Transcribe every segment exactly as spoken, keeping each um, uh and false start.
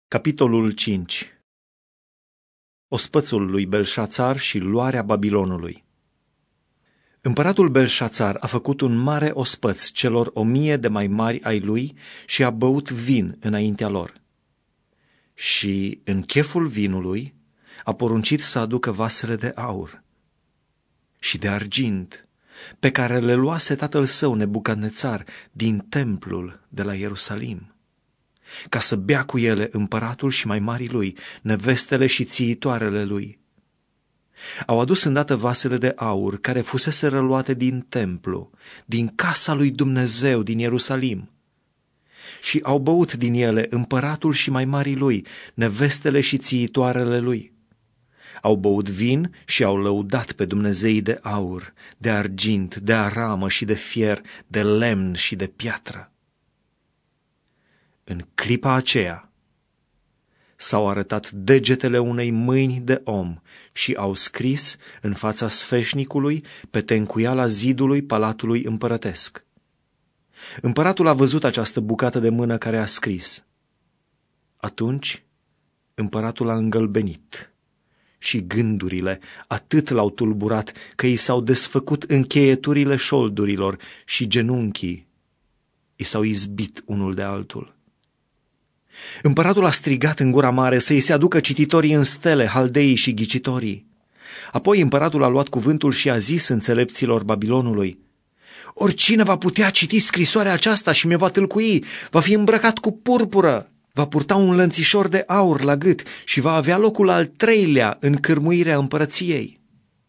Capitolul cinci. Ospățul lui Belșațar și luarea Babilonului. Împăratul Belșațar a făcut un mare ospăț celor o mie de mai mari ai lui și a băut vin înaintea lor. Și în cheful vinului a poruncit să aducă vasele de aur și de argint, pe care le luase tatăl său Nebucadnețar din templul de la Ierusalim, ca să bea cu ele împăratul și mai marii lui, nevestele și țiitoarele lui. Au adus îndată vasele de aur care fusese luate din templu, din casa lui Dumnezeu din Ierusalim, și au băut din ele împăratul și mai marii lui, nevestele și țiitoarele lui. Au băut vin și au lăudat pe dumnezeii de aur, de argint, de aramă și de fier, de lemn și de piatră. În clipa aceea s-au arătat degetele unei mâini de om și au scris în fața sfeșnicului pe tencuiala zidului palatului împărătesc. Împăratul a văzut această bucată de mână care a scris. Atunci împăratul a îngălbenit și gândurile atât l-au tulburat că i s-au desfăcut încheieturile șoldurilor și genunchii i s-au izbit unul de altul. Împăratul a strigat în gura mare să-i se aducă cititorii în stele, haldeii și ghicitorii. Apoi împăratul a luat cuvântul și a zis înțelepților Babilonului: oricine va putea citi scrisoarea aceasta și mi-o va tâlcui, va fi îmbrăcat cu purpură, va purta un lănțișor de aur la gât și va avea locul al treilea în cârmuirea împărăției.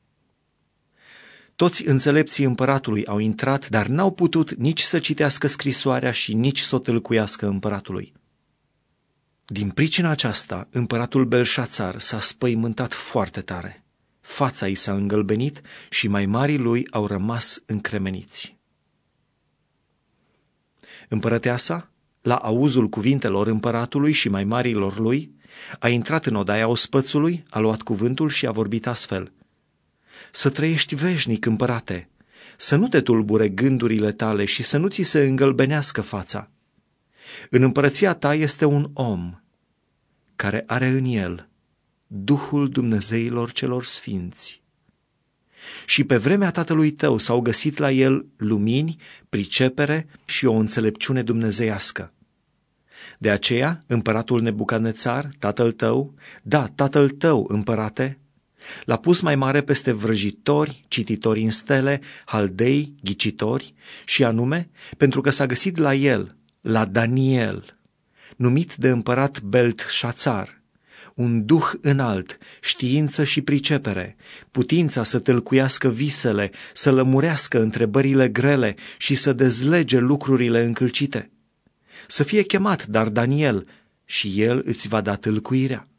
Toți înțelepții împăratului au intrat, dar n-au putut nici să citească scrisoarea și nici să o tâlcuiască împăratului. Din pricina aceasta, împăratul Belșațar s-a spăimântat foarte tare. Fața i s-a îngălbenit și mai marii lui au rămas încremeniți. Împărăteasa, la auzul cuvintelor împăratului și mai marilor lui, a intrat în odaia ospățului, a luat cuvântul și a vorbit astfel: să trăiești veșnic, împărate, să nu te tulbure gândurile tale și să nu ți se îngălbenească fața. În împărăția ta este un om care are în el Duhul Dumnezeilor celor sfinți. Și pe vremea tatălui tău s-au găsit la el lumini, pricepere și o înțelepciune dumnezeiască. De aceea, împăratul Nebucadnețar, tatăl tău, da, tatăl tău, împărate, l-a pus mai mare peste vrăjitori, cititori în stele, haldei, ghicitori, și anume pentru că s-a găsit la el, la Daniel, numit de împărat Beltșațar, un duh înalt, știință și pricepere, putința să tâlcuiască visele, să lămurească întrebările grele și să dezlege lucrurile încălcite. Să fie chemat, dar Daniel, și el îți va da tâlcuirea.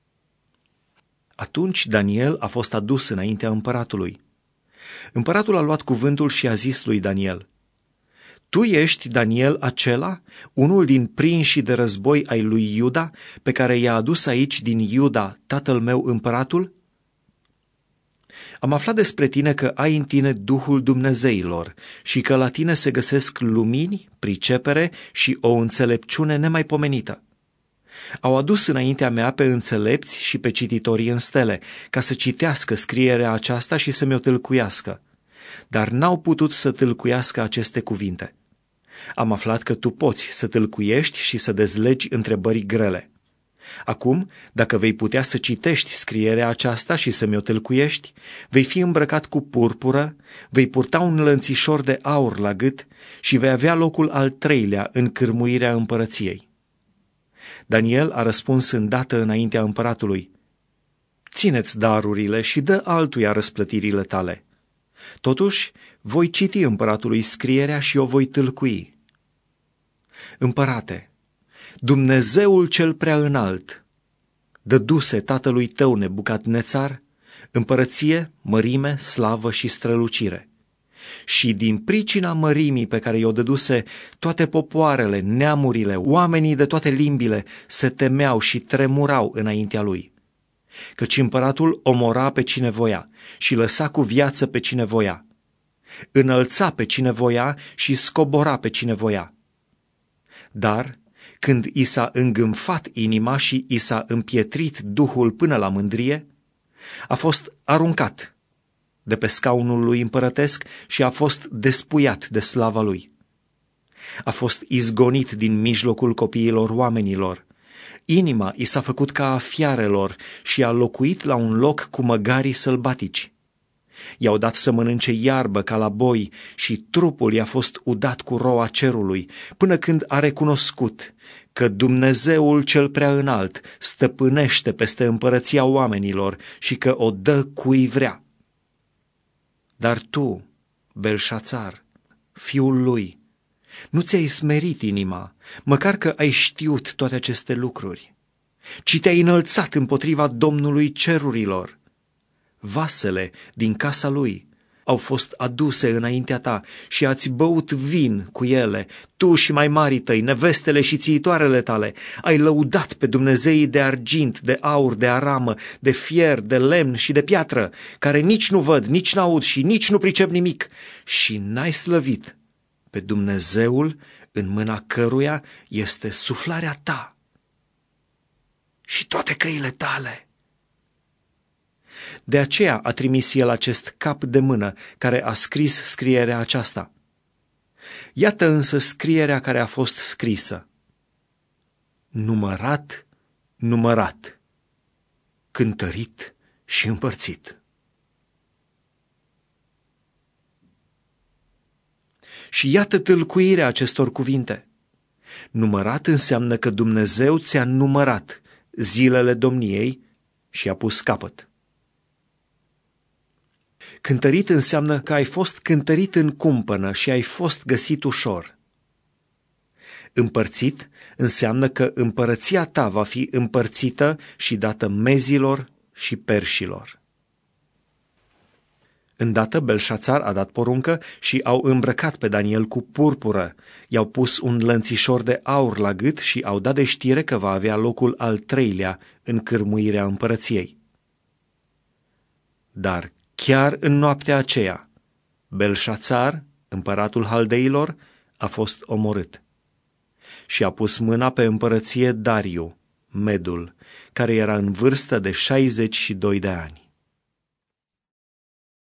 Atunci Daniel a fost adus înaintea împăratului. Împăratul a luat cuvântul și a zis lui Daniel: tu ești Daniel acela, unul din prinșii de război ai lui Iuda, pe care i-a adus aici din Iuda tatăl meu împăratul? Am aflat despre tine că ai în tine Duhul Dumnezeilor și că la tine se găsesc lumini, pricepere și o înțelepciune nemaipomenită. Au adus înaintea mea pe înțelepți și pe cititorii în stele, ca să citească scrierea aceasta și să mi-o tâlcuiască, dar n-au putut să tâlcuiască aceste cuvinte. Am aflat că tu poți să tâlcuiești și să dezlegi întrebări grele. Acum, dacă vei putea să citești scrierea aceasta și să mi-o tâlcuiești, vei fi îmbrăcat cu purpură, vei purta un lănțișor de aur la gât și vei avea locul al treilea în cârmuirea împărăției. Daniel a răspuns îndată înaintea împăratului: ține-ți darurile și dă altuia răsplătirile tale. Totuși, voi citi împăratului scrierea și o voi tâlcui. Împărate, Dumnezeul cel prea înalt dăduse tatălui tău Nebucadnețar împărăție, mărime, slavă și strălucire. Și din pricina mărimii pe care i-o dăduse, toate popoarele, neamurile, oamenii de toate limbile se temeau și tremurau înaintea lui. Căci împăratul omora pe cine voia și lăsa cu viață pe cine voia, înălța pe cine voia și scobora pe cine voia. Dar când i s-a îngânfat inima și i s-a împietrit duhul până la mândrie, a fost aruncat de pe scaunul lui împărătesc și a fost despuiat de slava lui. A fost izgonit din mijlocul copiilor oamenilor. Inima i s-a făcut ca a fiarelor și a locuit la un loc cu măgarii sălbatici. I-au dat să mănânce iarbă ca la boi și trupul i-a fost udat cu roa cerului, până când a recunoscut că Dumnezeul cel prea înalt stăpânește peste împărăția oamenilor și că o dă cui vrea. Dar tu, Belșațar, fiul lui, nu ți-ai smerit inima, măcar că ai știut toate aceste lucruri, ci te-ai înălțat împotriva Domnului cerurilor. Vasele din casa lui au fost aduse înaintea ta și ați băut vin cu ele, tu și mai marii tăi, nevestele și țiitoarele tale. Ai lăudat pe dumnezeii de argint, de aur, de aramă, de fier, de lemn și de piatră, care nici nu văd, nici n-aud și nici nu pricep nimic, și n-ai slăvit pe Dumnezeul în mâna căruia este suflarea ta și toate căile tale. De aceea a trimis el acest cap de mână care a scris scrierea aceasta. Iată însă scrierea care a fost scrisă: numărat, numărat, cântărit și împărțit. Și iată tâlcuirea acestor cuvinte. Numărat înseamnă că Dumnezeu ți-a numărat zilele domniei și a pus capăt. Cântărit înseamnă că ai fost cântărit în cumpănă și ai fost găsit ușor. Împărțit înseamnă că împărăția ta va fi împărțită și dată mezilor și perșilor. Îndată Belșațar a dat poruncă și au îmbrăcat pe Daniel cu purpură, i-au pus un lănțișor de aur la gât și au dat de știre că va avea locul al treilea în cârmuirea împărăției. Dar chiar în noaptea aceea, Belșațar, împăratul haldeilor, a fost omorât și a pus mâna pe împărăție Dariu, Medul, care era în vârstă de șaizeci și doi de ani.